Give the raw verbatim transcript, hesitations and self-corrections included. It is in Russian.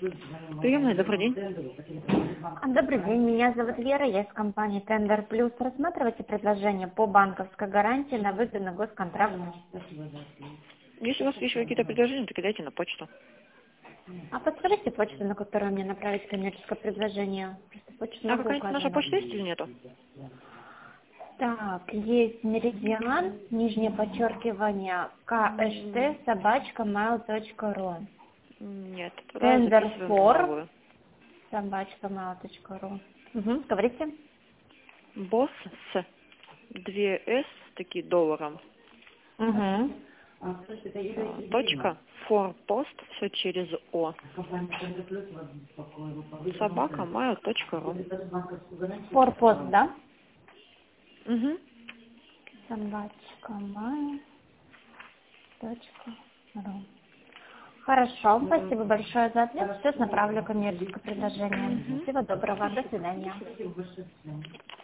Приемная, добрый день. А, Добрый день, меня зовут Вера, я из компании Тендер Плюс. Рассматривайте предложение по банковской гарантии на выгодный госконтракт. Если у вас есть какие-то предложения, то кидайте на почту. А подскажите почту, на которую мне направить коммерческое предложение. Просто почту А много какая-нибудь наша указано. почта есть или нету? Так, есть Меридиан, нижнее подчеркивание, кшт, собачка, mail точка ру. Нет, тогда Тендер записываем на фор, новую. собачка, mail точка ру. Угу, говорите. Босс с две с такие долларом. Угу. а, Точка форпост все через о. Собака mail точка ру. Форпост, да? Угу. Собачка, mail точка ру. Хорошо, спасибо большое за ответ. Сейчас направлю коммерческое предложение. Угу. Всего доброго, до свидания.